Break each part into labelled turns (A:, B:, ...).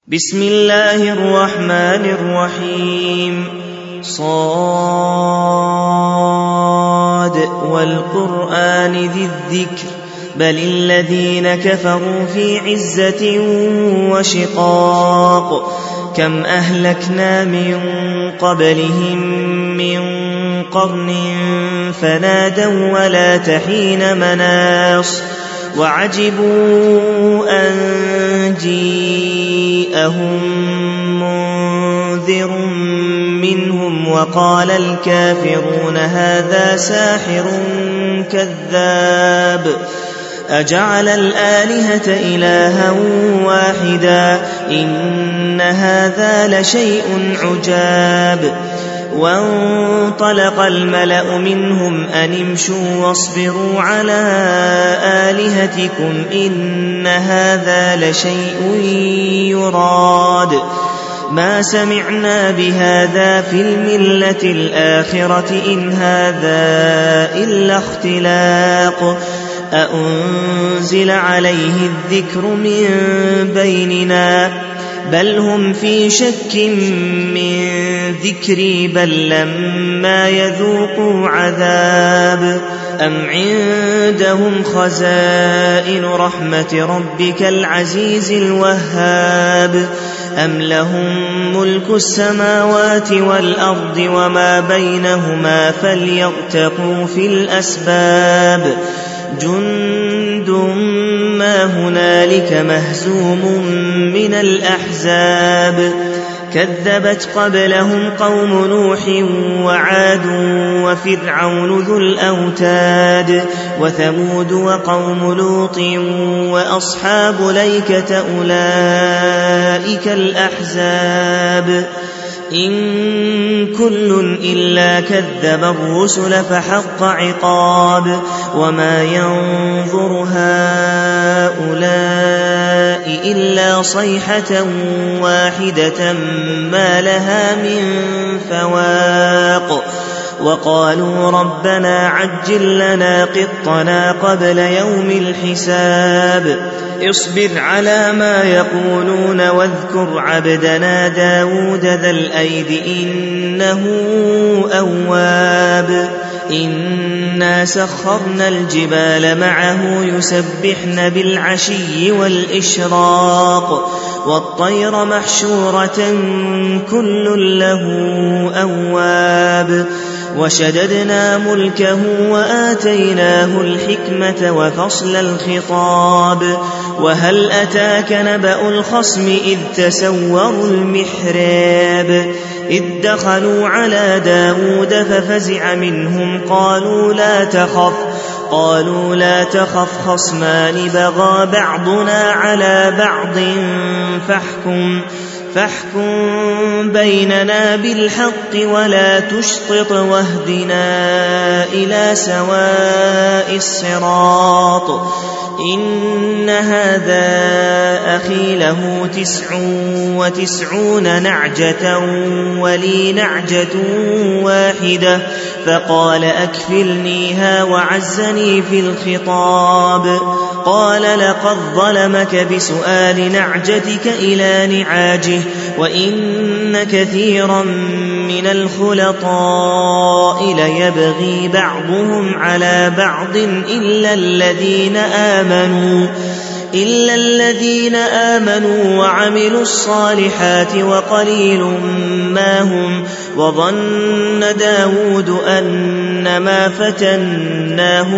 A: بسم الله الرحمن الرحيم. صاد والقرآن ذي الذكر بل الذين كفروا في عزة وشقاق كم أهلكنا من قبلهم من قرن فنادوا ولا تحين مناص وعجبوا أن جيءهم منذر منهم وقال الكافرون هذا ساحر كذاب أجعل الآلهة إلها واحدا إن هذا لشيء عجاب. وانطلق الملأ منهم أن امشوا واصبروا على آلهتكم إن هذا لشيء يراد ما سمعنا بهذا في الملة الآخرة إن هذا إلا اختلاق أأنزل عليه الذكر من بيننا بل هم في شك من ذكري بل لما يذوقوا عذاب أم عندهم خزائن رحمة ربك العزيز الوهاب أم لهم ملك السماوات والأرض وما بينهما فليرتقوا في الأسباب جند ما هنالك مهزوم من الأحزاب كذبت قبلهم قوم نوح وعاد وفرعون ذو الأوتاد وثمود وقوم لوط وأصحاب ليكة أولئك الأحزاب إن كل إلا كذب الرسل فحق عقاب وما ينظر هؤلاء إلا صيحة واحدة ما لها من فواق وقالوا ربنا عجل لنا قطنا قبل يوم الحساب اصبر على ما يقولون واذكر عبدنا داود ذا الأيد إنه أواب إنا سخرنا الجبال معه يسبحن بالعشي والإشراق والطير محشورة كل له أواب وشددنا ملكه وآتيناه الحكمة وفصل الخطاب وهل أتاك نبأ الخصم إذ تسوروا المحراب إذ دخلوا على داود ففزع منهم قالوا لا تخف خصمان بغى بعضنا على بعض فاحكم بيننا بالحق ولا تشطط واهدنا إلى سواء الصراط إن هذا أخي له 99 نعجة ولي نعجة واحدة فقال أكفلنيها وعزني في الخطاب قال لقد ظلمك بسؤال نعجتك إلى نعاجه وإن كثيرا من الخلطاء ليبغي بعضهم على بعض إلا الذين آمنوا وعملوا الصالحات وقليل ما هم وظن داود أنما فتناه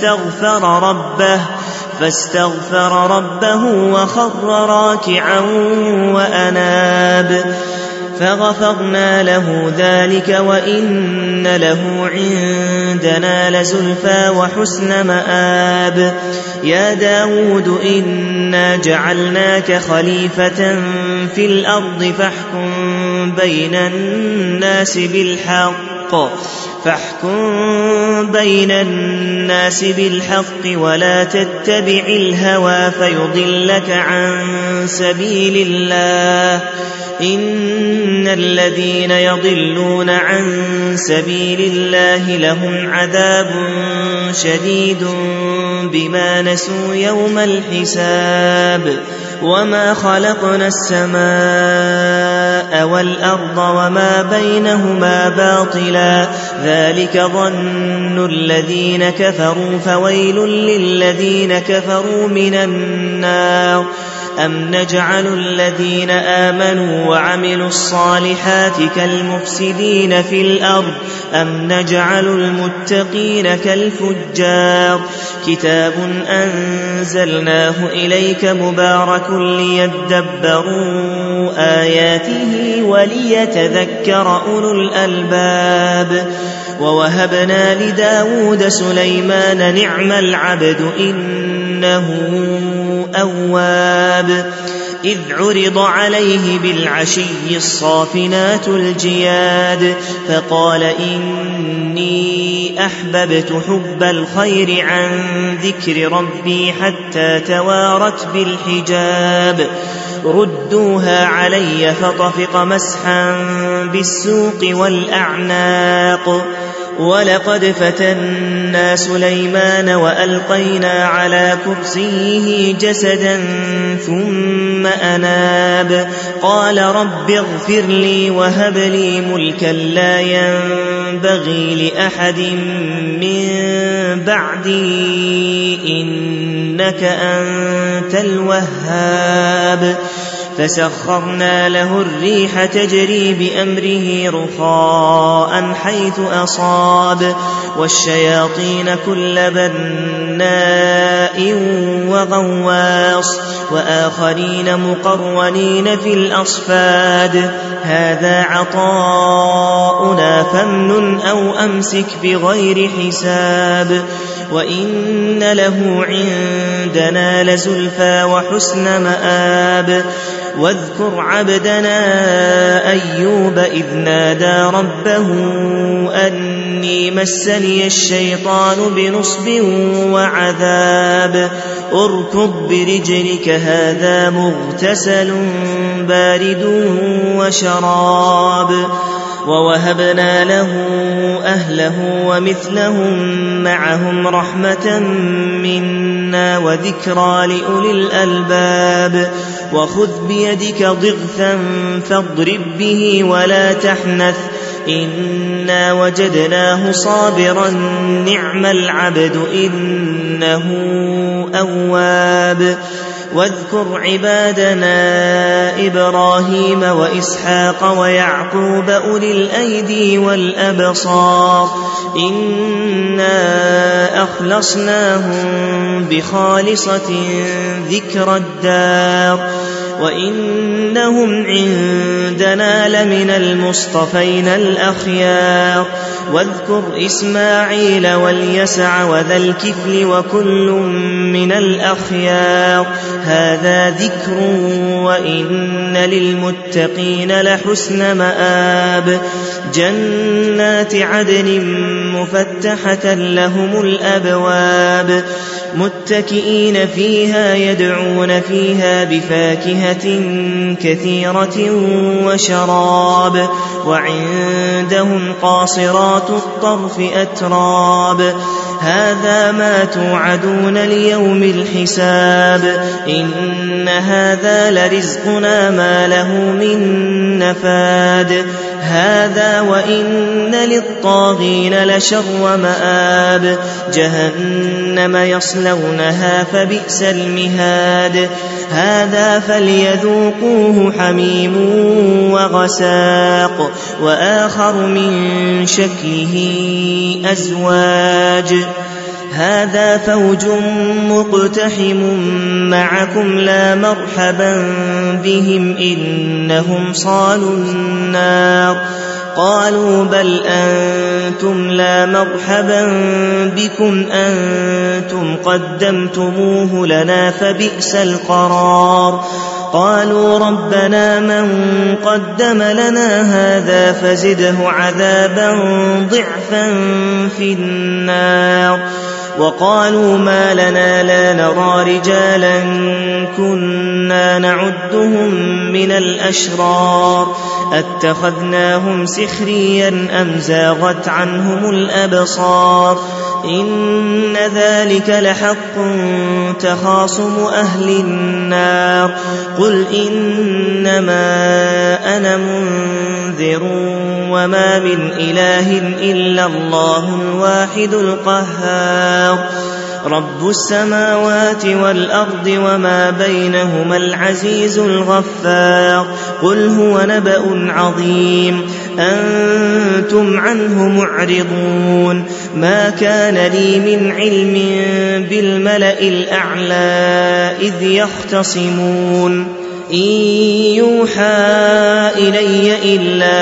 A: فاستغفر ربه وخر راكعا وأناب فغفرنا له ذلك وإن له عندنا لزلفى وحسن مآب يا داود إنا جعلناك خليفة في الأرض فاحكم بين الناس بالحق فاحكم بين الناس بالحق ولا تتبع الهوى فيضلك عن سبيل الله إن الذين يضلون عن سبيل الله لهم عذاب شديد بما نسوا يوم الحساب وما خلقنا السماء والأرض وما بينهما باطلا ذلك ظن الذين كفروا فويل للذين كفروا من النار أم نجعل الذين آمنوا وعملوا الصالحات كالمفسدين في الأرض أم نجعل المتقين كالفجار كتاب أنزلناه إليك مبارك ليدبروا آياته وليتذكر أولو الألباب ووهبنا لداود سليمان نعم العبد إنه أواب إذ عرض عليه بالعشي الصافنات الجياد فقال إني أحببت حب الخير عن ذكر ربي حتى توارت بالحجاب ردوها علي فطفق مسحا بالسوق والأعناق ولقد فتنا سليمان وألقينا على كرسيه جسدا ثم أناب قال رب اغفر لي وهب لي ملكا لا ينبغي لأحد من بعدي إنك أنت الوهاب فسخرنا له الريح تجري بأمره رخاء حيث أصاب والشياطين كل بناء وغواص وآخرين مقرنين في الأصفاد هذا عطاؤنا فامنن أو أمسك بغير حساب وإن له عندنا لزلفى وحسن مآب واذكر عبدنا أيوب إذ نادى ربه أني مسني الشيطان بنصب وعذاب اركض برجلك هذا مغتسل بارد وشراب ووهبنا له أهله ومثلهم معهم رحمة منا وذكرى لأولي الألباب وخذ بيدك ضغثا فاضرب به ولا تحنث إنا وجدناه صابرا نعم العبد إنه أواب واذكر عبادنا إبراهيم وإسحاق ويعقوب أولي الأيدي والأبصار إنا أخلصناهم بخالصة ذكر الدار وإنهم عندنا لمن المصطفين الأخيار واذكر إسماعيل واليسع وذا الكفل وكل من الأخيار هذا ذكر وإن للمتقين لحسن مآب جنات عدن مفتحة لهم الأبواب متكئين فيها يدعون فيها بفاكهة كثيرة وشراب وعندهم قاصرات الطرف أتراب هذا ما توعدون ليوم الحساب إن هذا لرزقنا ما له من نفاد هذا وإن للطاغين لشر مآب جهنم يصلونها فبئس المهاد هذا فليذوقوه حميم وغساق وآخر من شكله أزواج هذا فوج مقتحم معكم لا مرحبا بهم إنهم صالوا النار قالوا بل أنتم لا مرحبا بكم أنتم قدمتموه لنا فبئس القرار قالوا ربنا من قدم لنا هذا فزده عذابا ضعفا في النار. وقالوا ما لنا لا نرى رجالا كنا نعدهم من الأشرار أتخذناهم سخريا أم زاغت عنهم الأبصار إن ذلك لحق تخاصم أهل النار قل إنما أنا منذر وما من إله إلا الله الواحد القهار رب السماوات والأرض وما بينهما العزيز الغفار قل هو نبأ عظيم أنتم عنه معرضون ما كان لي من علم بالملأ الأعلى إذ يختصمون إن يوحى إلي إلا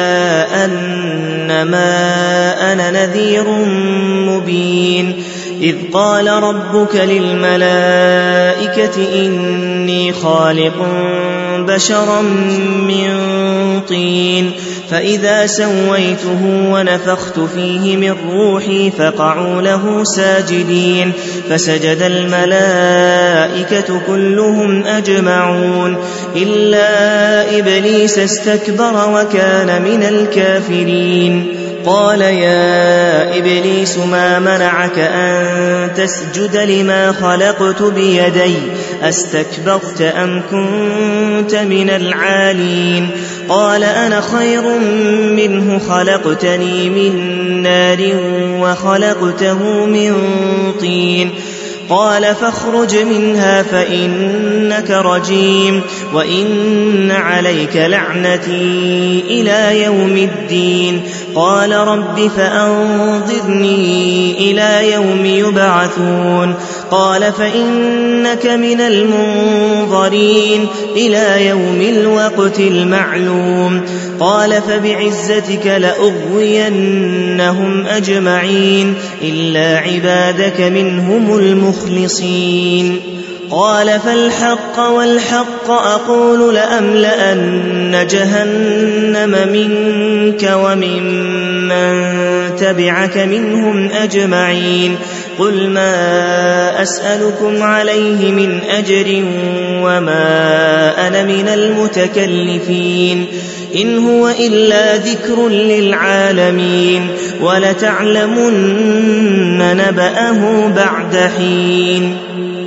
A: أنما أنا نذير مبين إذ قال ربك للملائكة إني خالق بشرا من طين فإذا سويته ونفخت فيه من روحي فقعوا له ساجدين فسجد الملائكة كلهم أجمعون إلا إبليس استكبر وكان من الكافرين قال يا إبليس ما منعك أن تسجد لما خلقت بيدي أستكبرت أم كنت من العالين قال أنا خير منه خلقتني من نار وخلقته من طين قال فاخرج منها فإنك رجيم وإن عليك لعنتي إلى يوم الدين قال رب فأنظرني إلى يوم يبعثون قال فإنك من المنظرين إلى يوم الوقت المعلوم قال فبعزتك لأغوينهم أجمعين إلا عبادك منهم المخلصين قال فالحق والحق أقول لأملأن جهنم منك وممن تبعك منهم أجمعين قل ما أسألكم عليه من أجر وما أنا من المتكلفين إن هو إلا ذكر للعالمين ولتعلمن نبأه بعد حين